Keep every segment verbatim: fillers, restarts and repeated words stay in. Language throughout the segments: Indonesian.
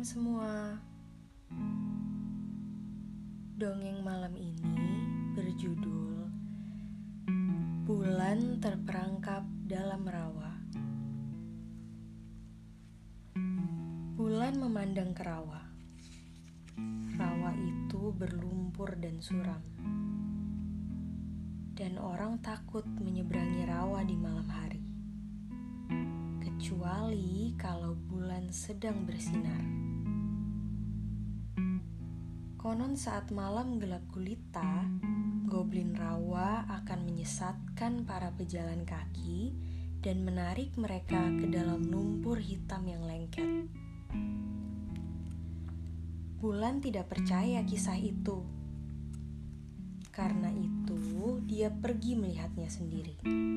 Malam semua. Dongeng malam ini berjudul Bulan Terperangkap Dalam Rawa. Bulan memandang ke rawa. Rawa itu berlumpur dan suram, dan orang takut menyeberangi rawa di malam hari, kecuali kalau bulan sedang bersinar. Konon saat malam gelap gulita, goblin rawa akan menyesatkan para pejalan kaki dan menarik mereka ke dalam lumpur hitam yang lengket. Bulan tidak percaya kisah itu. Karena itu, dia pergi melihatnya sendiri.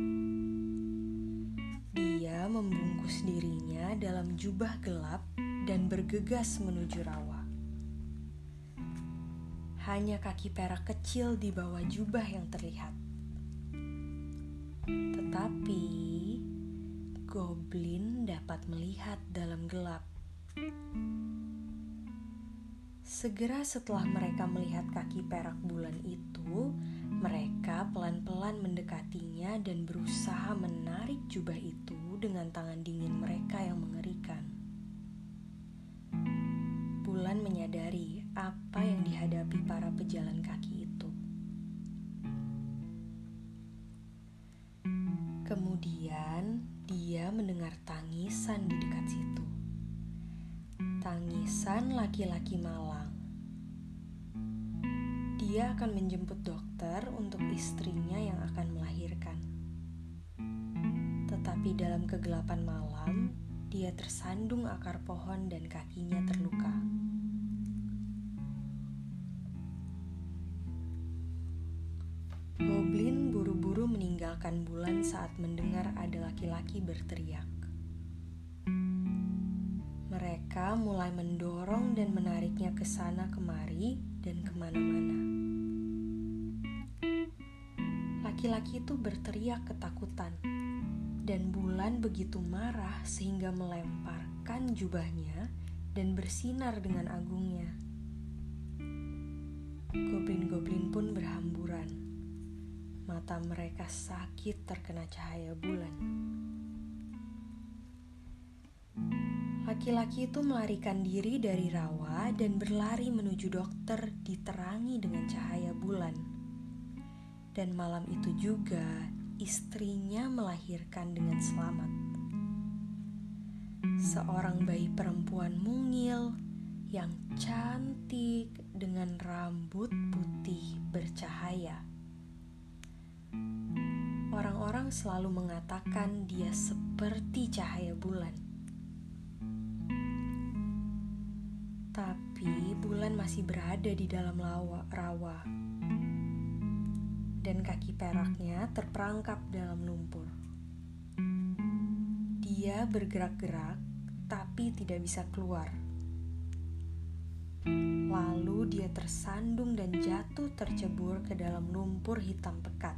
Dia membungkus dirinya dalam jubah gelap dan bergegas menuju rawa. Hanya kaki perak kecil di bawah jubah yang terlihat. Tetapi goblin dapat melihat dalam gelap. Segera setelah mereka melihat kaki perak bulan itu, mereka pelan-pelan mendekatinya dan berusaha menarik jubah itu dengan tangan dingin mereka yang mengerikan. Bulan menyadari apa yang dihadapi para pejalan kaki itu. Kemudian dia mendengar tangisan di dekat situ. Tangisan laki-laki malang. Dia akan menjemput dokter untuk istrinya yang akan melahirkan. Tetapi dalam kegelapan malam, dia tersandung akar pohon dan kakinya terluka. Goblin buru-buru meninggalkan bulan saat mendengar ada laki-laki berteriak. Mereka mulai mendorong dan menariknya ke sana kemari dan kemana-mana. Laki-laki itu berteriak ketakutan, dan bulan begitu marah sehingga melemparkan jubahnya dan bersinar dengan agungnya. Goblin-goblin pun berhamburan. Mata mereka sakit terkena cahaya bulan. Laki-laki itu melarikan diri dari rawa dan berlari menuju dokter diterangi dengan cahaya bulan. Dan malam itu juga istrinya melahirkan dengan selamat. Seorang bayi perempuan mungil yang cantik dengan rambut putih bercahaya. Orang-orang selalu mengatakan dia seperti cahaya bulan. Tapi bulan masih berada di dalam lawa, rawa. Dan kaki peraknya terperangkap dalam lumpur. Dia bergerak-gerak, tapi tidak bisa keluar. Lalu dia tersandung dan jatuh tercebur ke dalam lumpur hitam pekat.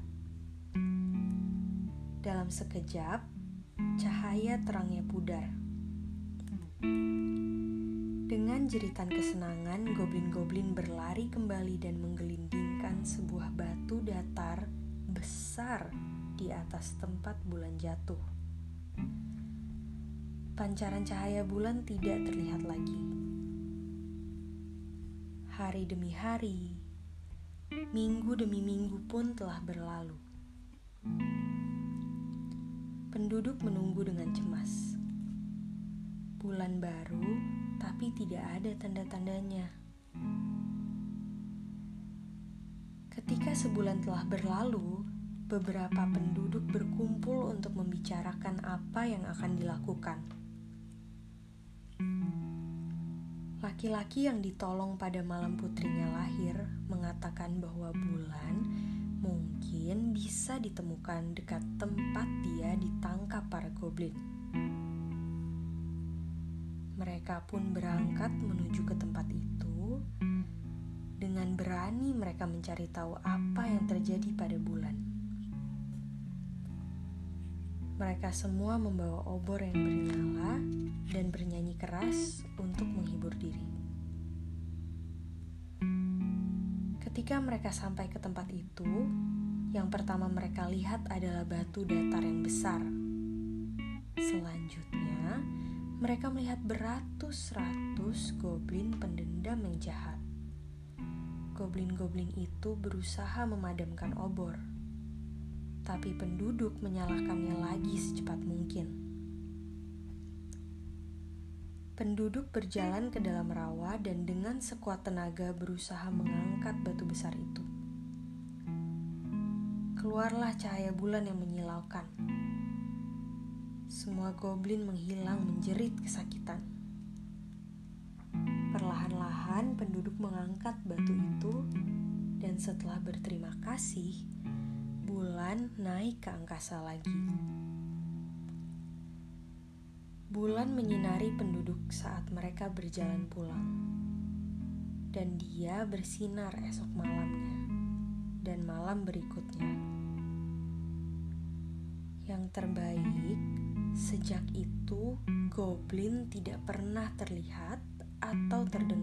Dalam sekejap, cahaya terangnya pudar. Dengan jeritan kesenangan, goblin-goblin berlari kembali dan menggelindingkan sebuah batu datar besar di atas tempat bulan jatuh. Pancaran cahaya bulan tidak terlihat lagi. Hari demi hari, minggu demi minggu pun telah berlalu. Penduduk menunggu dengan cemas. Bulan baru, tapi tidak ada tanda-tandanya. Ketika sebulan telah berlalu, beberapa penduduk berkumpul untuk membicarakan apa yang akan dilakukan. Laki-laki yang ditolong pada malam putrinya lahir mengatakan bahwa bulan mungkin bisa ditemukan dekat tempat dia ditangkap para goblin. Mereka pun berangkat menuju ke tempat itu. Dengan berani mereka mencari tahu apa yang terjadi pada bulan. Mereka semua membawa obor yang bernyala dan bernyanyi keras untuk menghibur diri. Ketika mereka sampai ke tempat itu, yang pertama mereka lihat adalah batu datar yang besar. Selanjutnya, mereka melihat beratus-ratus goblin pendendam yang jahat. Goblin-goblin itu berusaha memadamkan obor, tapi penduduk menyalakannya lagi secepat mungkin. Penduduk berjalan ke dalam rawa dan dengan sekuat tenaga berusaha mengangkat batu besar itu. Keluarlah cahaya bulan yang menyilaukan. Semua goblin menghilang menjerit kesakitan. Perlahan-lahan penduduk mengangkat batu itu dan setelah berterima kasih, bulan naik ke angkasa lagi. Bulan menyinari penduduk saat mereka berjalan pulang, dan dia bersinar esok malamnya dan malam berikutnya. Yang terbaik, sejak itu goblin tidak pernah terlihat atau terdengar